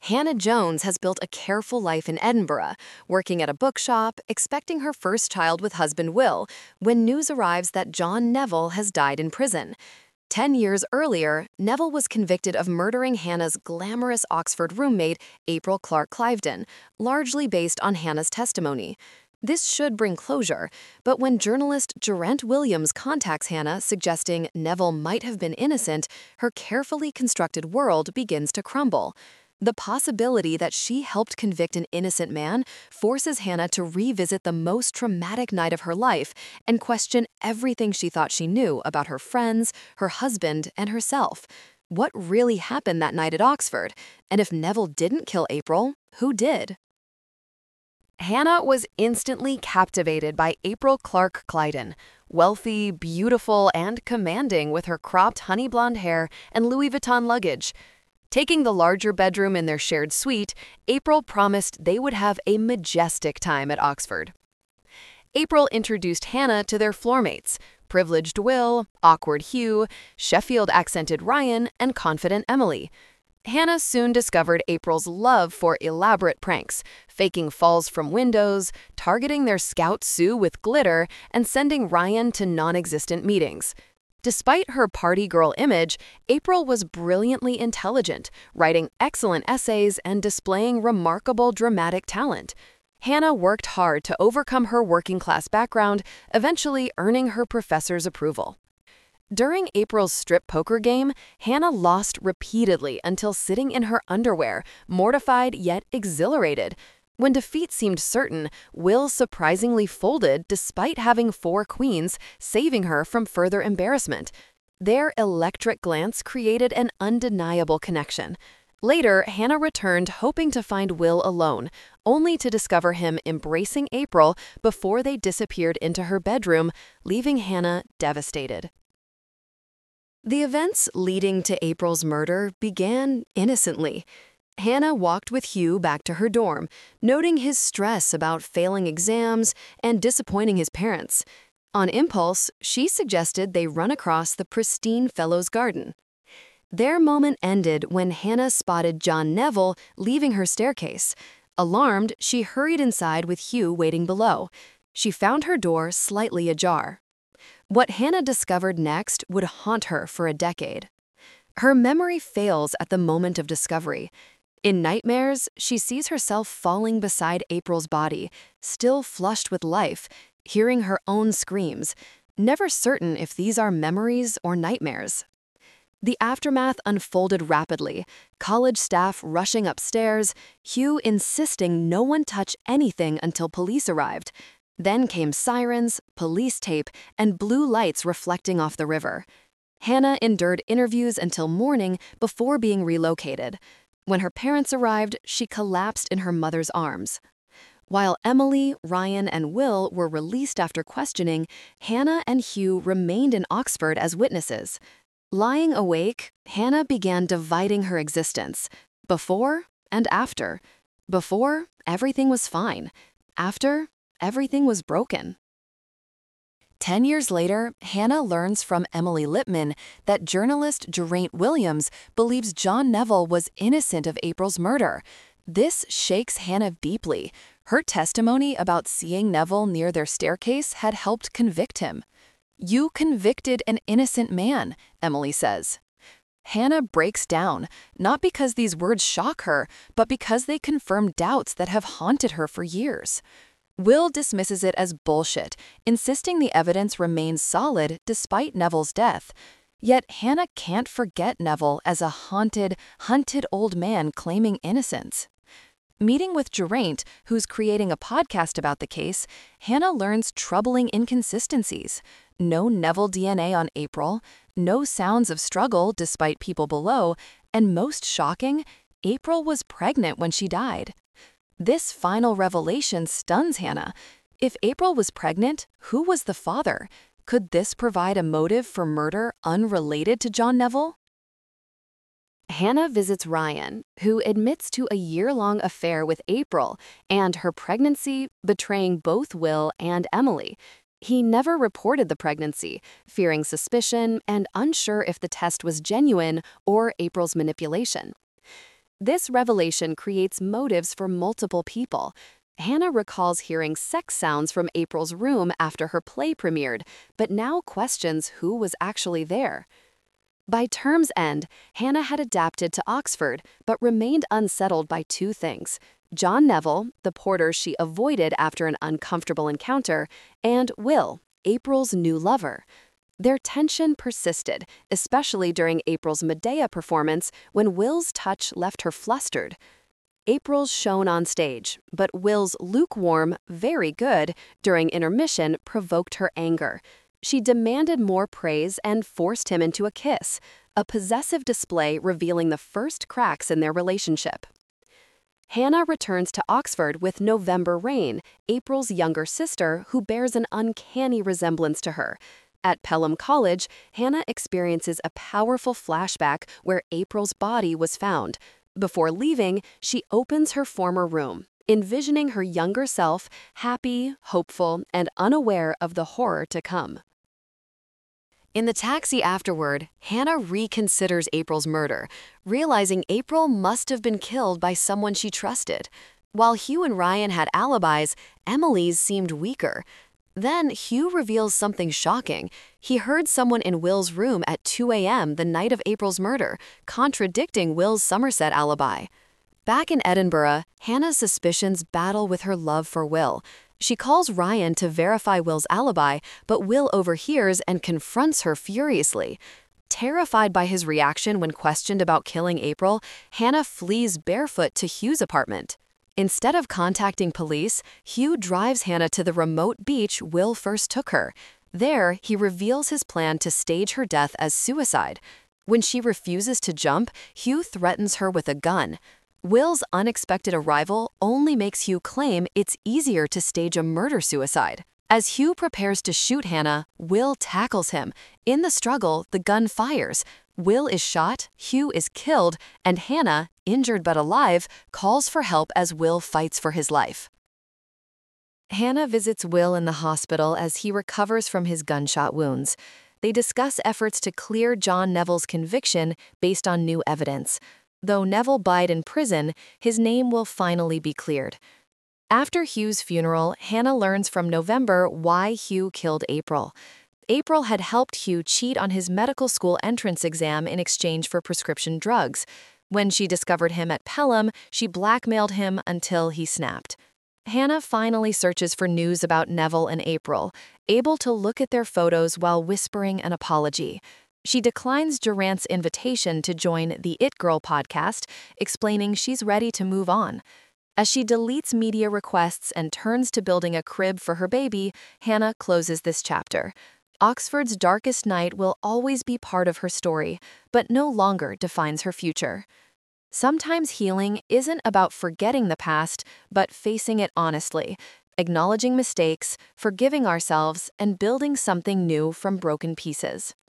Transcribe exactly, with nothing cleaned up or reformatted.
Hannah Jones has built a careful life in Edinburgh, working at a bookshop, expecting her first child with husband Will, when news arrives that John Neville has died in prison. Ten years earlier, Neville was convicted of murdering Hannah's glamorous Oxford roommate, April Clark Cliveden, largely based on Hannah's testimony. This should bring closure, but when journalist Geraint Williams contacts Hannah suggesting Neville might have been innocent, her carefully constructed world begins to crumble. The possibility that she helped convict an innocent man forces Hannah to revisit the most traumatic night of her life and question everything she thought she knew about her friends, her husband, and herself. What really happened that night at Oxford? And if Neville didn't kill April, who did? Hannah was instantly captivated by April Clark Cliveden, wealthy, beautiful, and commanding with her cropped honey blonde hair and Louis Vuitton luggage. Taking the larger bedroom in their shared suite, April promised they would have a majestic time at Oxford. April introduced Hannah to their floormates, privileged Will, awkward Hugh, Sheffield-accented Ryan, and confident Emily. Hannah soon discovered April's love for elaborate pranks, faking falls from windows, targeting their scout Sue with glitter, and sending Ryan to non-existent meetings. Despite her party girl image, April was brilliantly intelligent, writing excellent essays and displaying remarkable dramatic talent. Hannah worked hard to overcome her working-class background, eventually earning her professor's approval. During April's strip poker game, Hannah lost repeatedly until sitting in her underwear, mortified yet exhilarated. When defeat seemed certain, Will surprisingly folded despite having four queens, saving her from further embarrassment. Their electric glance created an undeniable connection. Later, Hannah returned hoping to find Will alone, only to discover him embracing April before they disappeared into her bedroom, leaving Hannah devastated. The events leading to April's murder began innocently. Hannah walked with Hugh back to her dorm, noting his stress about failing exams and disappointing his parents. On impulse, she suggested they run across the pristine Fellows Garden. Their moment ended when Hannah spotted John Neville leaving her staircase. Alarmed, she hurried inside with Hugh waiting below. She found her door slightly ajar. What Hannah discovered next would haunt her for a decade. Her memory fails at the moment of discovery. In nightmares, she sees herself falling beside April's body, still flushed with life, hearing her own screams, never certain if these are memories or nightmares. The aftermath unfolded rapidly, college staff rushing upstairs, Hugh insisting no one touch anything until police arrived. Then came sirens, police tape, and blue lights reflecting off the river. Hannah endured interviews until morning before being relocated. When her parents arrived, she collapsed in her mother's arms. While Emily, Ryan, and Will were released after questioning, Hannah and Hugh remained in Oxford as witnesses. Lying awake, Hannah began dividing her existence, before and after. Before, everything was fine. After, everything was broken. Ten years later, Hannah learns from Emily Lipman that journalist Geraint Williams believes John Neville was innocent of April's murder. This shakes Hannah deeply. Her testimony about seeing Neville near their staircase had helped convict him. "You convicted an innocent man," Emily says. Hannah breaks down, not because these words shock her, but because they confirm doubts that have haunted her for years. Will dismisses it as bullshit, insisting the evidence remains solid despite Neville's death. Yet Hannah can't forget Neville as a haunted, hunted old man claiming innocence. Meeting with Geraint, who's creating a podcast about the case, Hannah learns troubling inconsistencies. No Neville D N A on April, no sounds of struggle despite people below, and most shocking, April was pregnant when she died. This final revelation stuns Hannah. If April was pregnant, who was the father? Could this provide a motive for murder unrelated to John Neville? Hannah visits Ryan, who admits to a year-long affair with April and her pregnancy, betraying both Will and Emily. He never reported the pregnancy, fearing suspicion and unsure if the test was genuine or April's manipulation. This revelation creates motives for multiple people. Hannah recalls hearing sex sounds from April's room after her play premiered, but now questions who was actually there. By term's end, Hannah had adapted to Oxford, but remained unsettled by two things: John Neville, the porter she avoided after an uncomfortable encounter, and Will, April's new lover. Their tension persisted, especially during April's Medea performance when Will's touch left her flustered. April's shone on stage, but Will's lukewarm, very good, during intermission provoked her anger. She demanded more praise and forced him into a kiss, a possessive display revealing the first cracks in their relationship. Hannah returns to Oxford with November Rain, April's younger sister who bears an uncanny resemblance to her. At Pelham College, Hannah experiences a powerful flashback where April's body was found. Before leaving, she opens her former room, envisioning her younger self, happy, hopeful, and unaware of the horror to come. In the taxi afterward, Hannah reconsiders April's murder, realizing April must have been killed by someone she trusted. While Hugh and Ryan had alibis, Emily's seemed weaker. Then Hugh reveals something shocking. He heard someone in Will's room at two a m the night of April's murder, contradicting Will's Somerset alibi. Back in Edinburgh, Hannah's suspicions battle with her love for Will. She calls Ryan to verify Will's alibi, but Will overhears and confronts her furiously. Terrified by his reaction when questioned about killing April, Hannah flees barefoot to Hugh's apartment. Instead of contacting police, Hugh drives Hannah to the remote beach Will first took her. There, he reveals his plan to stage her death as suicide. When she refuses to jump, Hugh threatens her with a gun. Will's unexpected arrival only makes Hugh claim it's easier to stage a murder-suicide. As Hugh prepares to shoot Hannah, Will tackles him. In the struggle, the gun fires. Will is shot, Hugh is killed, and Hannah, injured but alive, calls for help as Will fights for his life. Hannah visits Will in the hospital as he recovers from his gunshot wounds. They discuss efforts to clear John Neville's conviction based on new evidence. Though Neville died in prison, his name will finally be cleared. After Hugh's funeral, Hannah learns from November why Hugh killed April. April had helped Hugh cheat on his medical school entrance exam in exchange for prescription drugs. When she discovered him at Pelham, she blackmailed him until he snapped. Hannah finally searches for news about Neville and April, able to look at their photos while whispering an apology. She declines Durant's invitation to join the It Girl podcast, explaining she's ready to move on. As she deletes media requests and turns to building a crib for her baby, Hannah closes this chapter. Oxford's darkest night will always be part of her story, but no longer defines her future. Sometimes healing isn't about forgetting the past, but facing it honestly, acknowledging mistakes, forgiving ourselves, and building something new from broken pieces.